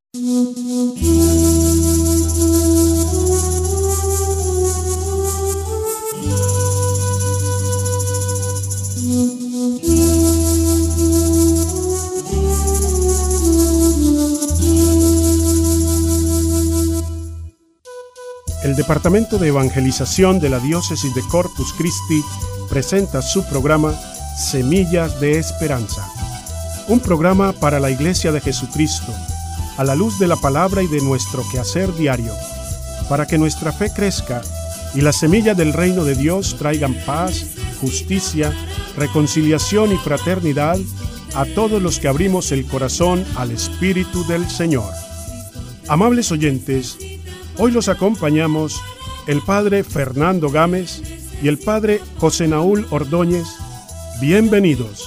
El Departamento de Evangelización de la Diócesis de Corpus Christi presenta su programa Semillas de Esperanza, un programa para la Iglesia de Jesucristo, a la luz de la palabra y de nuestro quehacer diario, para que nuestra fe crezca y las semillas del reino de Dios traigan paz, justicia, reconciliación y fraternidad a todos los que abrimos el corazón al Espíritu del Señor. Amables oyentes, hoy los acompañamos el Padre Fernando Gámez y el Padre José Naúl Ordóñez. Bienvenidos.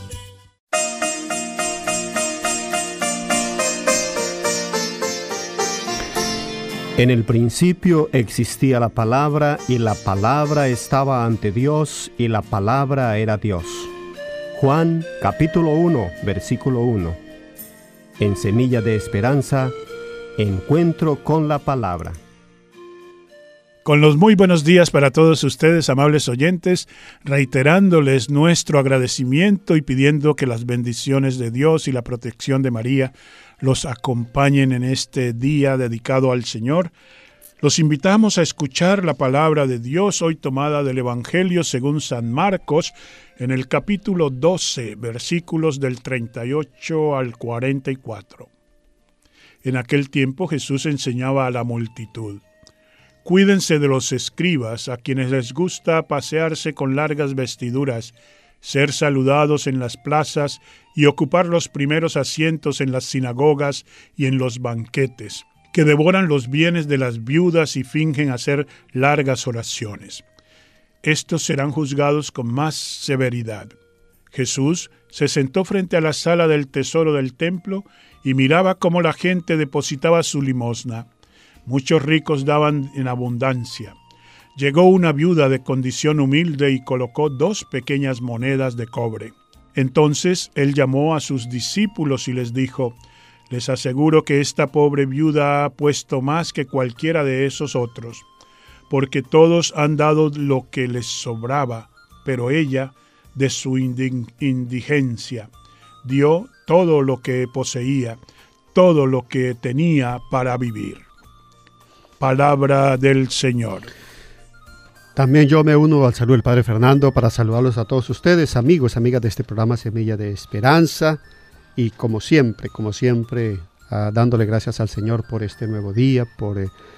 En el principio existía la palabra, y la palabra estaba ante Dios, y la palabra era Dios. Juan, capítulo 1, versículo 1. En Semilla de Esperanza, encuentro con la palabra. Con los muy buenos días para todos ustedes, amables oyentes, reiterándoles nuestro agradecimiento y pidiendo que las bendiciones de Dios y la protección de María los acompañen en este día dedicado al Señor. Los invitamos a escuchar la palabra de Dios hoy tomada del Evangelio según San Marcos, en el capítulo 12, versículos del 38 al 44. En aquel tiempo Jesús enseñaba a la multitud: cuídense de los escribas, a quienes les gusta pasearse con largas vestiduras, ser saludados en las plazas y ocupar los primeros asientos en las sinagogas y en los banquetes, que devoran los bienes de las viudas y fingen hacer largas oraciones. Estos serán juzgados con más severidad. Jesús se sentó frente a la sala del tesoro del templo y miraba cómo la gente depositaba su limosna. Muchos ricos daban en abundancia. Llegó una viuda de condición humilde y colocó 2 pequeñas monedas de cobre. Entonces él llamó a sus discípulos y les dijo: les aseguro que esta pobre viuda ha puesto más que cualquiera de esos otros, porque todos han dado lo que les sobraba, pero ella, de su indigencia, dio todo lo que poseía, todo lo que tenía para vivir. Palabra del Señor. También yo me uno al saludo del Padre Fernando para saludarlos a todos ustedes, amigos, amigas de este programa Semilla de Esperanza, y como siempre, dándole gracias al Señor por este nuevo día, por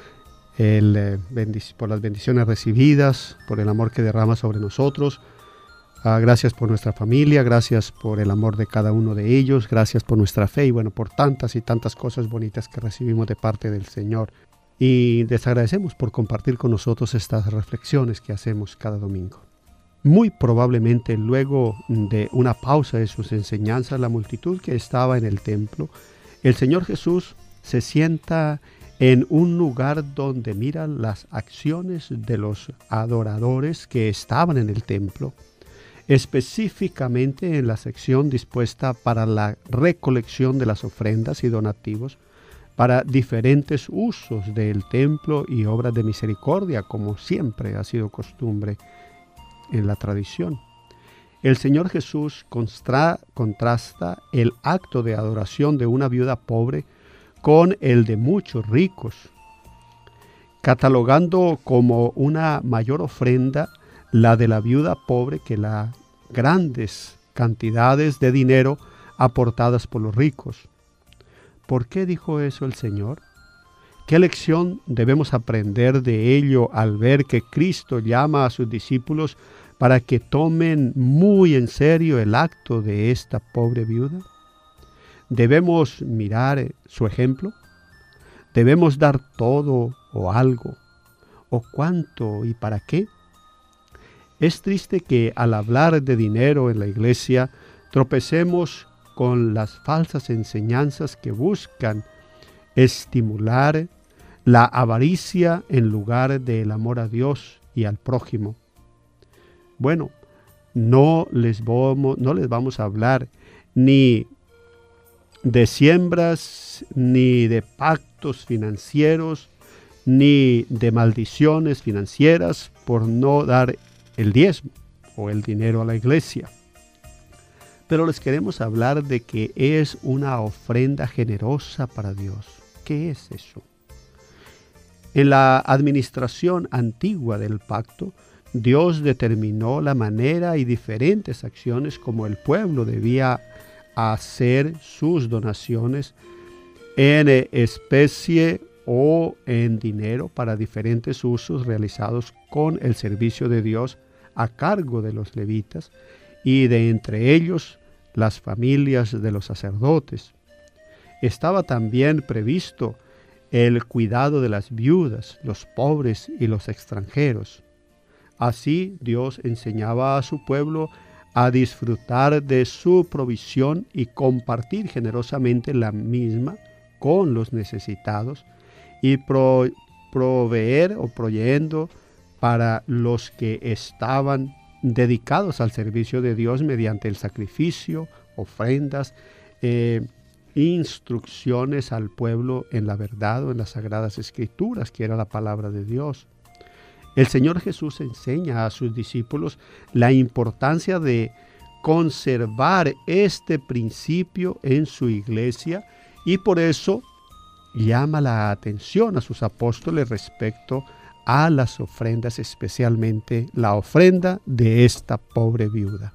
las bendiciones recibidas, por el amor que derrama sobre nosotros. Gracias por nuestra familia, gracias por el amor de cada uno de ellos, gracias por nuestra fe y por tantas y tantas cosas bonitas que recibimos de parte del Señor. Y les agradecemos por compartir con nosotros estas reflexiones que hacemos cada domingo. Muy probablemente luego de una pausa de sus enseñanzas, la multitud que estaba en el templo, el Señor Jesús se sienta en un lugar donde mira las acciones de los adoradores que estaban en el templo, específicamente en la sección dispuesta para la recolección de las ofrendas y donativos para diferentes usos del templo y obras de misericordia, como siempre ha sido costumbre en la tradición. El Señor Jesús contrasta el acto de adoración de una viuda pobre con el de muchos ricos, catalogando como una mayor ofrenda la de la viuda pobre que las grandes cantidades de dinero aportadas por los ricos. ¿Por qué dijo eso el Señor? ¿Qué lección debemos aprender de ello al ver que Cristo llama a sus discípulos para que tomen muy en serio el acto de esta pobre viuda? ¿Debemos mirar su ejemplo? ¿Debemos dar todo o algo? ¿O cuánto y para qué? Es triste que al hablar de dinero en la iglesia tropecemos con las falsas enseñanzas que buscan estimular la avaricia en lugar del amor a Dios y al prójimo. Bueno, no les vamos a hablar ni de siembras, ni de pactos financieros, ni de maldiciones financieras por no dar el diezmo o el dinero a la iglesia. Pero les queremos hablar de que es una ofrenda generosa para Dios. ¿Qué es eso? En la administración antigua del pacto, Dios determinó la manera y diferentes acciones como el pueblo debía hacer sus donaciones en especie o en dinero para diferentes usos realizados con el servicio de Dios a cargo de los levitas y de entre ellos las familias de los sacerdotes. Estaba también previsto el cuidado de las viudas, los pobres y los extranjeros. Así Dios enseñaba a su pueblo a disfrutar de su provisión y compartir generosamente la misma con los necesitados y proveer o proveyendo para los que estaban dedicados al servicio de Dios mediante el sacrificio, ofrendas, instrucciones al pueblo en la verdad o en las Sagradas Escrituras, que era la palabra de Dios. El Señor Jesús enseña a sus discípulos la importancia de conservar este principio en su iglesia y por eso llama la atención a sus apóstoles respecto a las ofrendas, especialmente la ofrenda de esta pobre viuda.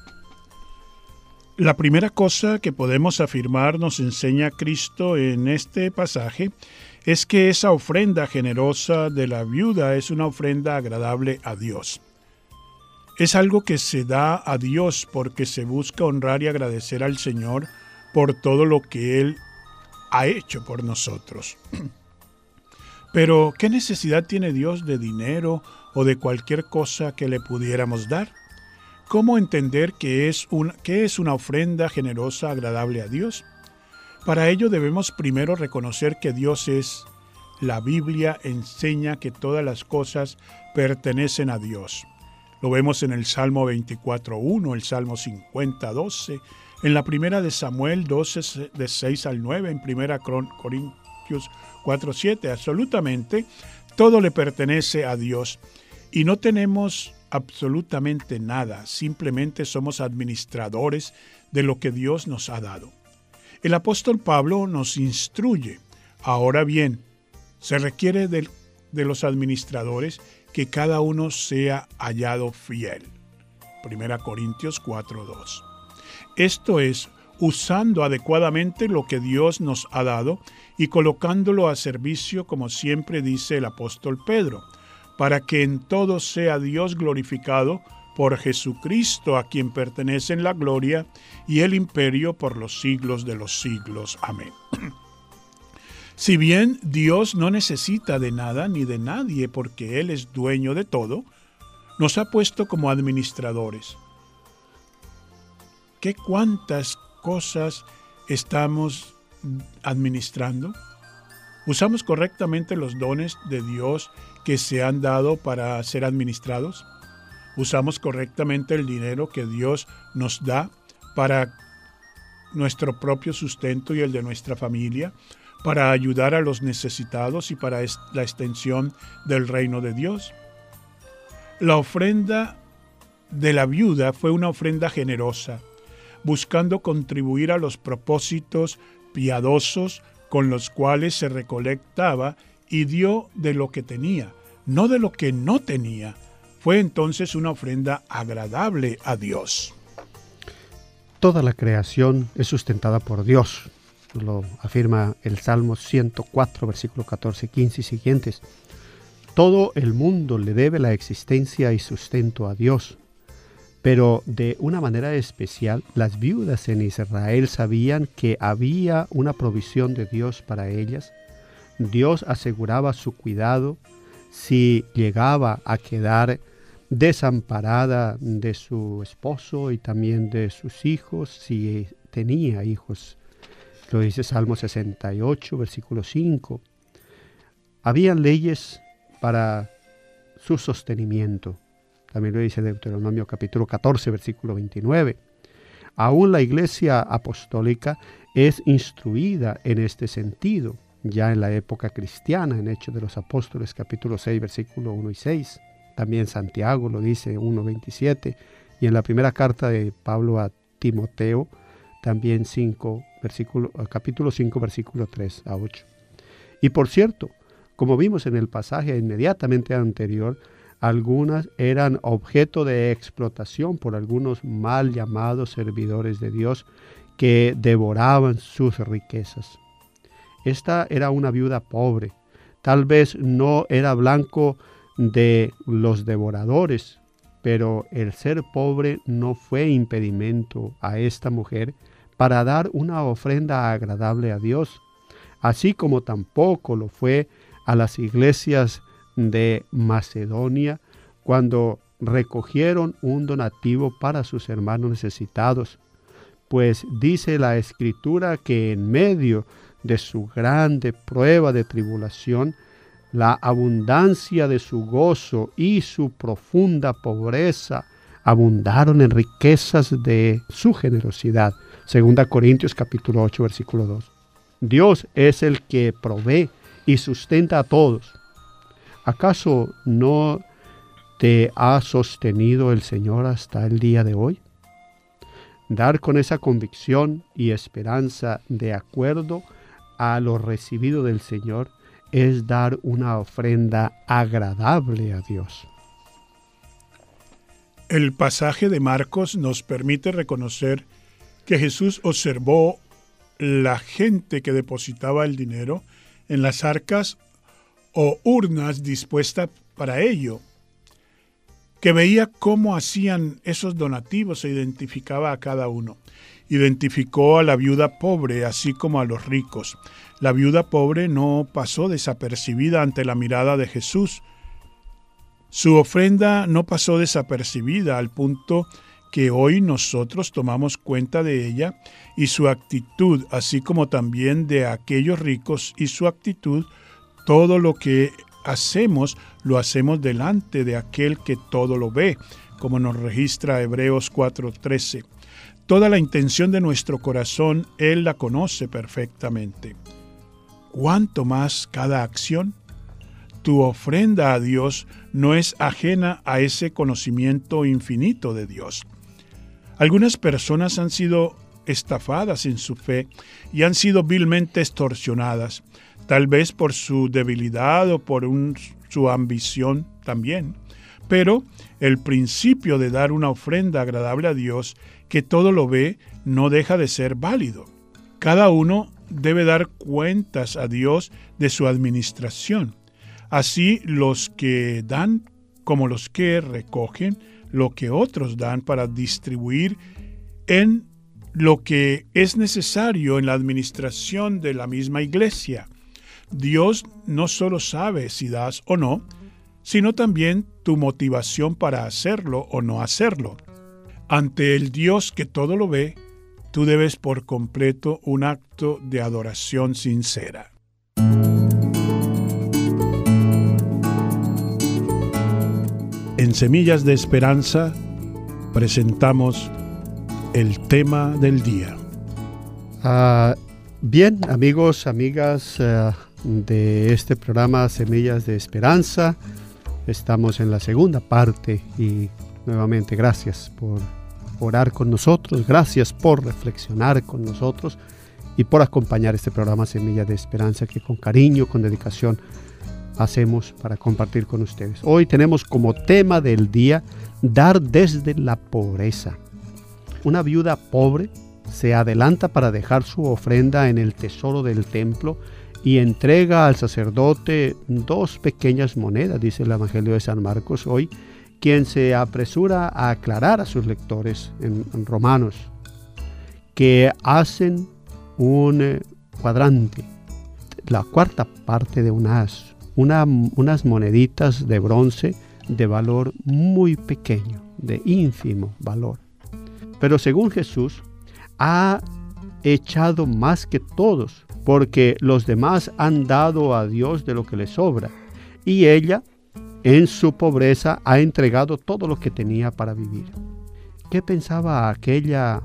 La primera cosa que podemos afirmar nos enseña Cristo en este pasaje es que esa ofrenda generosa de la viuda es una ofrenda agradable a Dios. Es algo que se da a Dios porque se busca honrar y agradecer al Señor por todo lo que Él ha hecho por nosotros. Pero, ¿qué necesidad tiene Dios de dinero o de cualquier cosa que le pudiéramos dar? ¿Cómo entender qué es una ofrenda generosa agradable a Dios? Para ello debemos primero reconocer que Dios es. La Biblia enseña que todas las cosas pertenecen a Dios. Lo vemos en el Salmo 24:1, el Salmo 50:12, en la primera de Samuel 12, de 6 al 9, en primera Corintios 4:7. Absolutamente todo le pertenece a Dios y no tenemos absolutamente nada, simplemente somos administradores de lo que Dios nos ha dado. El apóstol Pablo nos instruye. Ahora bien, se requiere de los administradores que cada uno sea hallado fiel. 1 Corintios 4:2. Esto es, usando adecuadamente lo que Dios nos ha dado y colocándolo a servicio, como siempre dice el apóstol Pedro, para que en todo sea Dios glorificado por Jesucristo, a quien pertenecen la gloria y el imperio por los siglos de los siglos. Amén. Si bien Dios no necesita de nada ni de nadie porque Él es dueño de todo, nos ha puesto como administradores. ¿Qué cuántas cosas estamos administrando? ¿Usamos correctamente los dones de Dios que se han dado para ser administrados? ¿Usamos correctamente el dinero que Dios nos da para nuestro propio sustento y el de nuestra familia, para ayudar a los necesitados y para la extensión del reino de Dios? La ofrenda de la viuda fue una ofrenda generosa, buscando contribuir a los propósitos piadosos con los cuales se recolectaba y dio de lo que tenía, no de lo que no tenía. Fue entonces una ofrenda agradable a Dios. Toda la creación es sustentada por Dios. Lo afirma el Salmo 104, versículo 14, 15 y siguientes. Todo el mundo le debe la existencia y sustento a Dios. Pero de una manera especial, las viudas en Israel sabían que había una provisión de Dios para ellas. Dios aseguraba su cuidado si llegaba a quedar desamparada de su esposo y también de sus hijos, si tenía hijos. Lo dice Salmo 68, versículo 5. Habían leyes para su sostenimiento. También lo dice Deuteronomio capítulo 14, versículo 29. Aún la Iglesia apostólica es instruida en este sentido, ya en la época cristiana, en Hechos de los Apóstoles, capítulo 6, versículo 1 y 6. También Santiago lo dice, 1:27. Y en la primera carta de Pablo a Timoteo, también capítulo 5, versículo 3 a 8. Y por cierto, como vimos en el pasaje inmediatamente anterior, algunas eran objeto de explotación por algunos mal llamados servidores de Dios que devoraban sus riquezas. Esta era una viuda pobre. Tal vez no era blanco de los devoradores, pero el ser pobre no fue impedimento a esta mujer para dar una ofrenda agradable a Dios, así como tampoco lo fue a las iglesias de Macedonia cuando recogieron un donativo para sus hermanos necesitados, pues dice la Escritura que en medio de su grande prueba de tribulación, la abundancia de su gozo y su profunda pobreza abundaron en riquezas de su generosidad. 2 Corintios capítulo 8, versículo 2. Dios es el que provee y sustenta a todos. ¿Acaso no te ha sostenido el Señor hasta el día de hoy? Dar con esa convicción y esperanza de acuerdo a lo recibido del Señor es dar una ofrenda agradable a Dios. El pasaje de Marcos nos permite reconocer que Jesús observó la gente que depositaba el dinero en las arcas o urnas dispuestas para ello, que veía cómo hacían esos donativos e identificaba a cada uno. Identificó a la viuda pobre, así como a los ricos. La viuda pobre no pasó desapercibida ante la mirada de Jesús. Su ofrenda no pasó desapercibida al punto que hoy nosotros tomamos cuenta de ella y su actitud, así como también de aquellos ricos y su actitud. Todo lo que hacemos, lo hacemos delante de aquel que todo lo ve, como nos registra Hebreos 4:13. Toda la intención de nuestro corazón, Él la conoce perfectamente. ¿Cuánto más cada acción? Tu ofrenda a Dios no es ajena a ese conocimiento infinito de Dios. Algunas personas han sido estafadas en su fe y han sido vilmente extorsionadas, tal vez por su debilidad o por su ambición también. Pero el principio de dar una ofrenda agradable a Dios, que todo lo ve, no deja de ser válido. Cada uno debe dar cuentas a Dios de su administración. Así los que dan como los que recogen lo que otros dan para distribuir en lo que es necesario en la administración de la misma iglesia. Dios no solo sabe si das o no, sino también tu motivación para hacerlo o no hacerlo. Ante el Dios que todo lo ve, tú debes por completo un acto de adoración sincera. En Semillas de Esperanza presentamos el tema del día. Bien, amigos, amigas de este programa Semillas de Esperanza, estamos en la segunda parte y nuevamente gracias por orar con nosotros, gracias por reflexionar con nosotros y por acompañar este programa Semillas de Esperanza que con cariño, con dedicación hacemos para compartir con ustedes. Hoy tenemos como tema del día dar desde la pobreza. Una viuda pobre se adelanta para dejar su ofrenda en el tesoro del templo y entrega al sacerdote 2 pequeñas monedas, dice el Evangelio de San Marcos hoy, quien se apresura a aclarar a sus lectores en Romanos que hacen un cuadrante, la cuarta parte de unas moneditas de bronce de valor muy pequeño, de ínfimo valor. Pero según Jesús, ha echado más que todos, porque los demás han dado a Dios de lo que les sobra, y ella, en su pobreza, ha entregado todo lo que tenía para vivir. ¿Qué pensaba aquella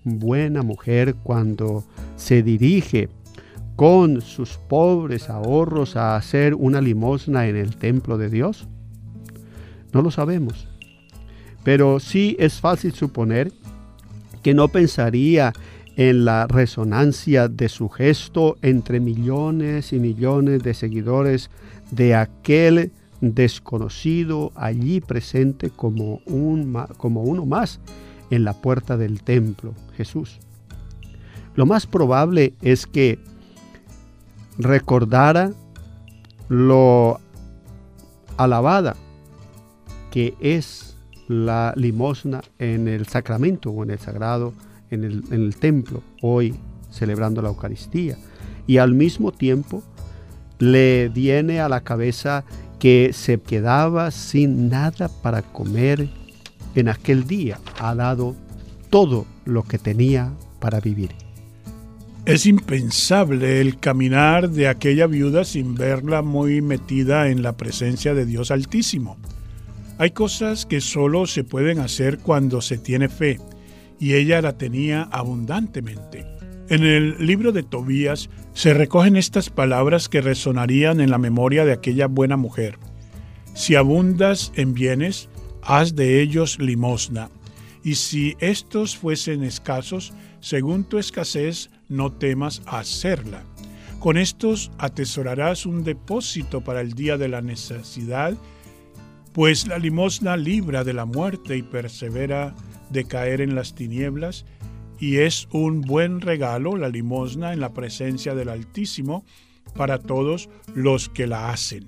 buena mujer cuando se dirige con sus pobres ahorros a hacer una limosna en el templo de Dios? No lo sabemos, pero sí es fácil suponer que no pensaría en la resonancia de su gesto entre millones y millones de seguidores de aquel desconocido allí presente como uno más en la puerta del templo, Jesús. Lo más probable es que recordara lo alabada que es la limosna en el sacramento o en el sagrado, en el templo, hoy celebrando la Eucaristía. Y al mismo tiempo le viene a la cabeza que se quedaba sin nada para comer en aquel día. Ha dado todo lo que tenía para vivir. Es impensable el caminar de aquella viuda sin verla muy metida en la presencia de Dios Altísimo. Hay cosas que solo se pueden hacer cuando se tiene fe, y ella la tenía abundantemente. En el libro de Tobías se recogen estas palabras que resonarían en la memoria de aquella buena mujer. Si abundas en bienes, haz de ellos limosna, y si estos fuesen escasos, según tu escasez, no temas hacerla. Con estos atesorarás un depósito para el día de la necesidad, pues la limosna libra de la muerte y persevera de caer en las tinieblas, y es un buen regalo la limosna en la presencia del Altísimo para todos los que la hacen.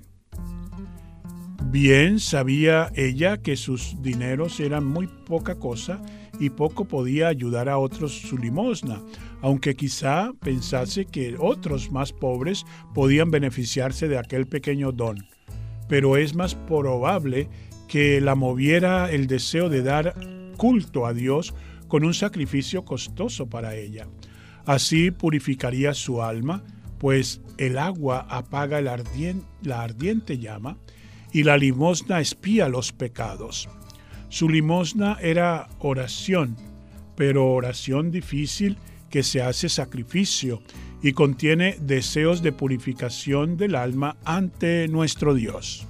Bien sabía ella que sus dineros eran muy poca cosa y poco podía ayudar a otros su limosna, aunque quizá pensase que otros más pobres podían beneficiarse de aquel pequeño don. Pero es más probable que la moviera el deseo de dar culto a Dios con un sacrificio costoso para ella. Así purificaría su alma, pues el agua apaga la ardiente llama y la limosna expía los pecados. Su limosna era oración, pero oración difícil que se hace sacrificio y contiene deseos de purificación del alma ante nuestro Dios.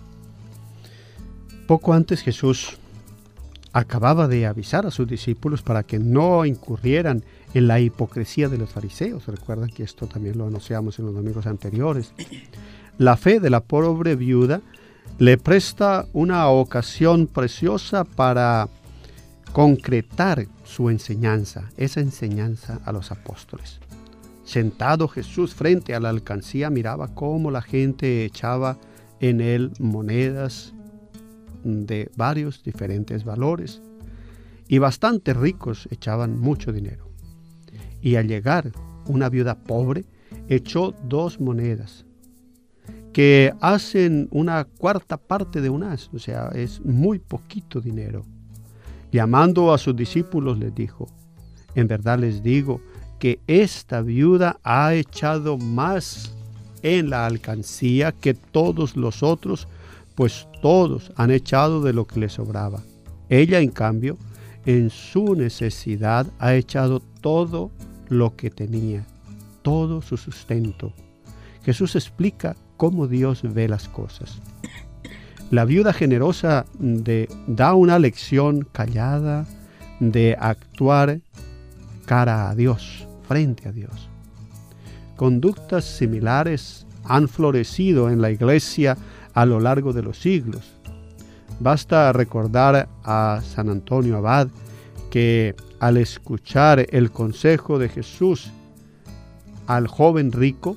Poco antes Jesús acababa de avisar a sus discípulos para que no incurrieran en la hipocresía de los fariseos. Recuerdan que esto también lo anunciamos en los domingos anteriores. La fe de la pobre viuda le presta una ocasión preciosa para concretar su enseñanza, esa enseñanza a los apóstoles. Sentado Jesús frente a la alcancía, miraba cómo la gente echaba en él monedas de varios diferentes valores, y bastante ricos echaban mucho dinero. Y al llegar una viuda pobre, echó 2 monedas, que hacen una cuarta parte de un as, o sea, es muy poquito dinero. Llamando a sus discípulos les dijo: en verdad les digo que esta viuda ha echado más en la alcancía que todos los otros, pues todos han echado de lo que les sobraba. Ella, en cambio, en su necesidad ha echado todo lo que tenía, todo su sustento. Jesús explica cómo Dios ve las cosas. La viuda generosa da una lección callada de actuar cara a Dios, frente a Dios. Conductas similares han florecido en la iglesia a lo largo de los siglos. Basta recordar a San Antonio Abad, que al escuchar el consejo de Jesús al joven rico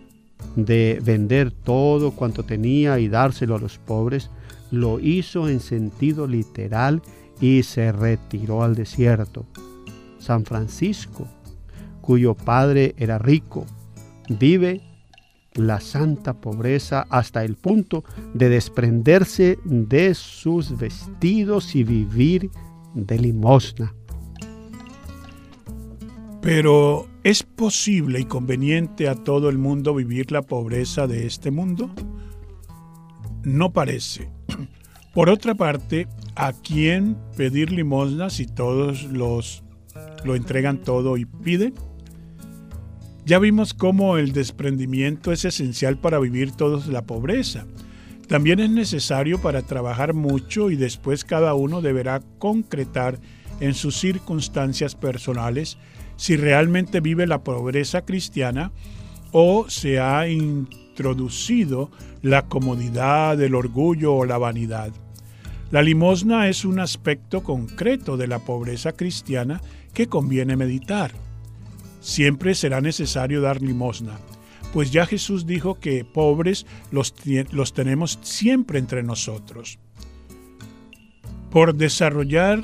de vender todo cuanto tenía y dárselo a los pobres, lo hizo en sentido literal y se retiró al desierto. San Francisco, cuyo padre era rico, vive la santa pobreza hasta el punto de desprenderse de sus vestidos y vivir de limosna. Pero, ¿es posible y conveniente a todo el mundo vivir la pobreza de este mundo? No parece. Por otra parte, ¿a quién pedir limosna si todos los lo entregan todo y piden. Ya vimos cómo el desprendimiento es esencial para vivir todos la pobreza. También es necesario para trabajar mucho y después cada uno deberá concretar en sus circunstancias personales si realmente vive la pobreza cristiana o se ha introducido la comodidad, el orgullo o la vanidad. La limosna es un aspecto concreto de la pobreza cristiana que conviene meditar. Siempre será necesario dar limosna, pues ya Jesús dijo que pobres los tenemos siempre entre nosotros. Por desarrollada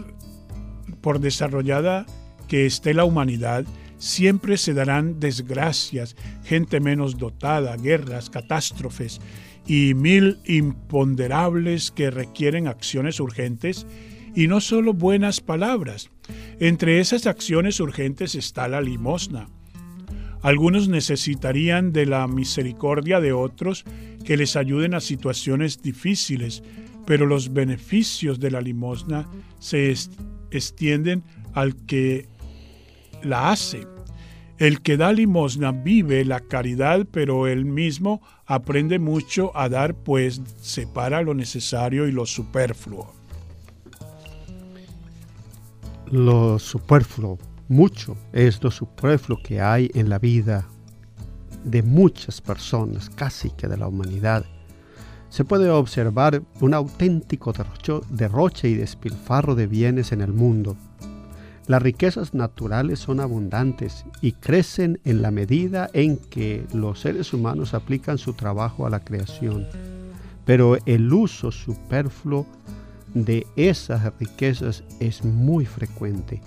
que esté la humanidad, siempre se darán desgracias, gente menos dotada, guerras, catástrofes y mil imponderables que requieren acciones urgentes y no solo buenas palabras. Entre esas acciones urgentes está la limosna. Algunos necesitarían de la misericordia de otros que les ayuden a situaciones difíciles, pero los beneficios de la limosna se extienden al que la hace. El que da limosna vive la caridad, pero él mismo aprende mucho a dar, pues separa lo necesario y lo superfluo. Lo superfluo, mucho es lo superfluo que hay en la vida de muchas personas, casi que de la humanidad. Se puede observar un auténtico derroche y despilfarro de bienes en el mundo. Las riquezas naturales son abundantes y crecen en la medida en que los seres humanos aplican su trabajo a la creación. Pero el uso superfluo de esas riquezas es muy frecuente.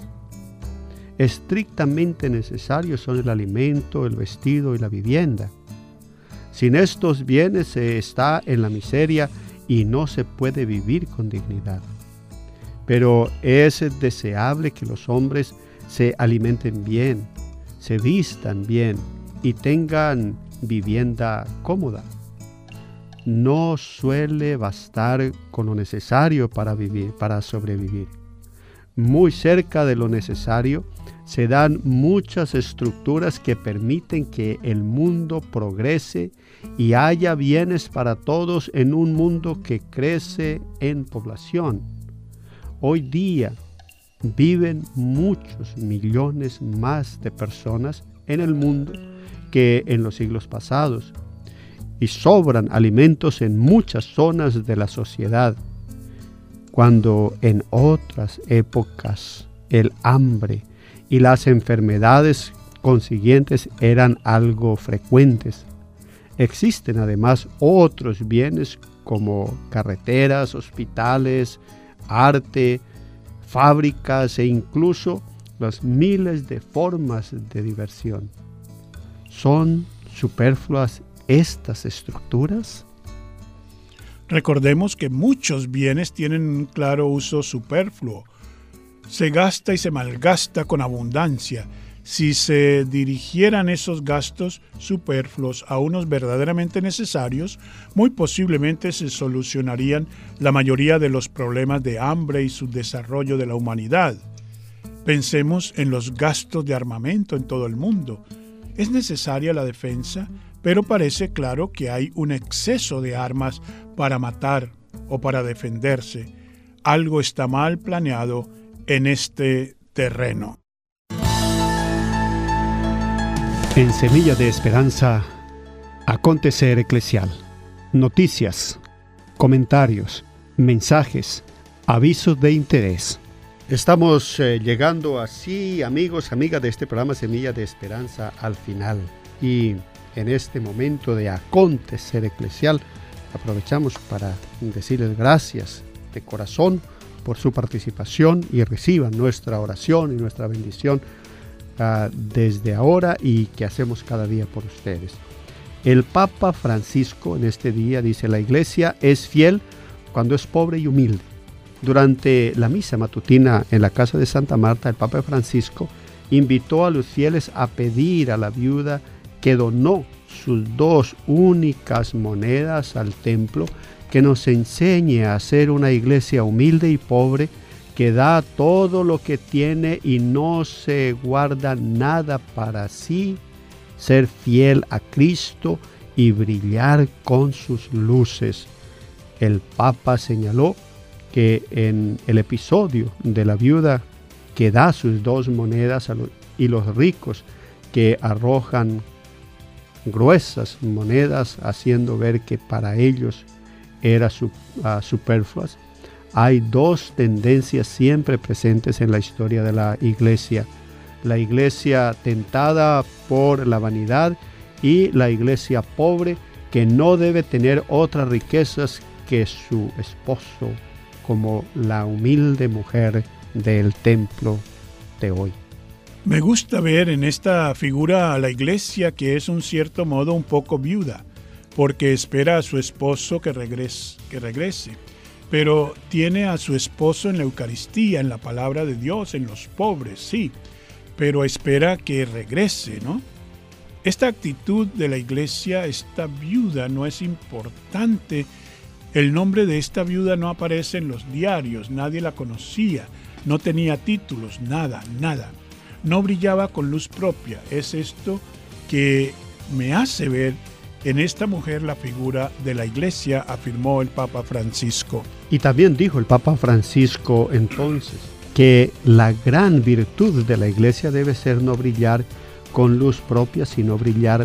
Estrictamente necesarios son el alimento, el vestido y la vivienda. Sin estos bienes se está en la miseria y no se puede vivir con dignidad. Pero es deseable que los hombres se alimenten bien, se vistan bien y tengan vivienda cómoda. No suele bastar con lo necesario para vivir, para sobrevivir. Muy cerca de lo necesario se dan muchas estructuras que permiten que el mundo progrese y haya bienes para todos en un mundo que crece en población. Hoy día viven muchos millones más de personas en el mundo que en los siglos pasados y sobran alimentos en muchas zonas de la sociedad, cuando en otras épocas el hambre y las enfermedades consiguientes eran algo frecuentes. Existen además otros bienes como carreteras, hospitales, arte, fábricas e incluso las miles de formas de diversión. ¿Son superfluas estas estructuras? Recordemos que muchos bienes tienen un claro uso superfluo. Se gasta y se malgasta con abundancia. Si se dirigieran esos gastos superfluos a unos verdaderamente necesarios, muy posiblemente se solucionarían la mayoría de los problemas de hambre y subdesarrollo de la humanidad. Pensemos en los gastos de armamento en todo el mundo. Es necesaria la defensa, pero parece claro que hay un exceso de armas para matar o para defenderse. Algo está mal planeado en este terreno. En Semilla de Esperanza, Acontecer Eclesial. Noticias, comentarios, mensajes, avisos de interés. Estamos llegando así, amigos, amigas de este programa Semilla de Esperanza, al final. Y en este momento de Acontecer Eclesial, aprovechamos para decirles gracias de corazón por su participación y reciban nuestra oración y nuestra bendición desde ahora y que hacemos cada día por ustedes. El Papa Francisco en este día dice: la Iglesia es fiel cuando es pobre y humilde. Durante la misa matutina en la casa de Santa Marta, el Papa Francisco invitó a los fieles a pedir a la viuda que donó sus 2 únicas monedas al templo, que nos enseñe a ser una iglesia humilde y pobre, que da todo lo que tiene y no se guarda nada para sí, ser fiel a Cristo y brillar con sus luces. El Papa señaló que en el episodio de la viuda que da sus 2 monedas y los ricos que arrojan gruesas monedas haciendo ver que para ellos era superfluas, hay 2 tendencias siempre presentes en la historia de la iglesia. La iglesia tentada por la vanidad y la iglesia pobre que no debe tener otras riquezas que su esposo, como la humilde mujer del templo de hoy. Me gusta ver en esta figura a la iglesia que es en cierto modo un poco viuda, porque espera a su esposo que regrese. Pero tiene a su esposo en la Eucaristía, en la palabra de Dios, en los pobres, sí, pero espera que regrese, ¿no? Esta actitud de la iglesia, esta viuda, no es importante. El nombre de esta viuda no aparece en los diarios, nadie la conocía, no tenía títulos, nada. No brillaba con luz propia. Es esto que me hace ver en esta mujer la figura de la iglesia, afirmó el Papa Francisco. Y también dijo el Papa Francisco entonces que la gran virtud de la iglesia debe ser no brillar con luz propia, sino brillar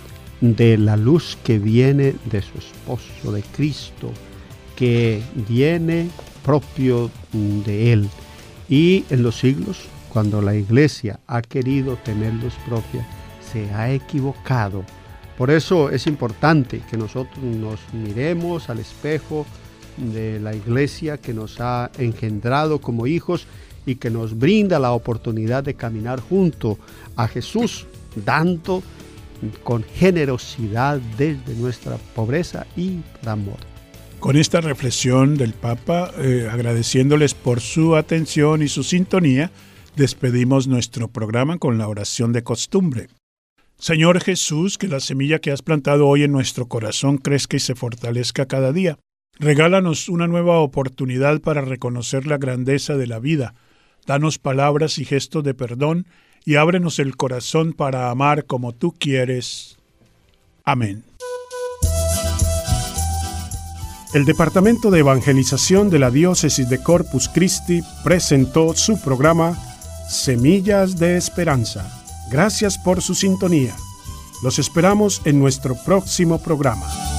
de la luz que viene de su esposo, de Cristo, que viene propio de Él. Y en los siglos, cuando la iglesia ha querido tener luz propia, se ha equivocado. Por eso es importante que nosotros nos miremos al espejo de la iglesia que nos ha engendrado como hijos y que nos brinda la oportunidad de caminar junto a Jesús, dando con generosidad desde nuestra pobreza y por amor. Con esta reflexión del Papa, agradeciéndoles por su atención y su sintonía, despedimos nuestro programa con la oración de costumbre. Señor Jesús, que la semilla que has plantado hoy en nuestro corazón crezca y se fortalezca cada día. Regálanos una nueva oportunidad para reconocer la grandeza de la vida. Danos palabras y gestos de perdón y ábrenos el corazón para amar como tú quieres. Amén. El Departamento de Evangelización de la Diócesis de Corpus Christi presentó su programa Semillas de Esperanza. Gracias por su sintonía. Los esperamos en nuestro próximo programa.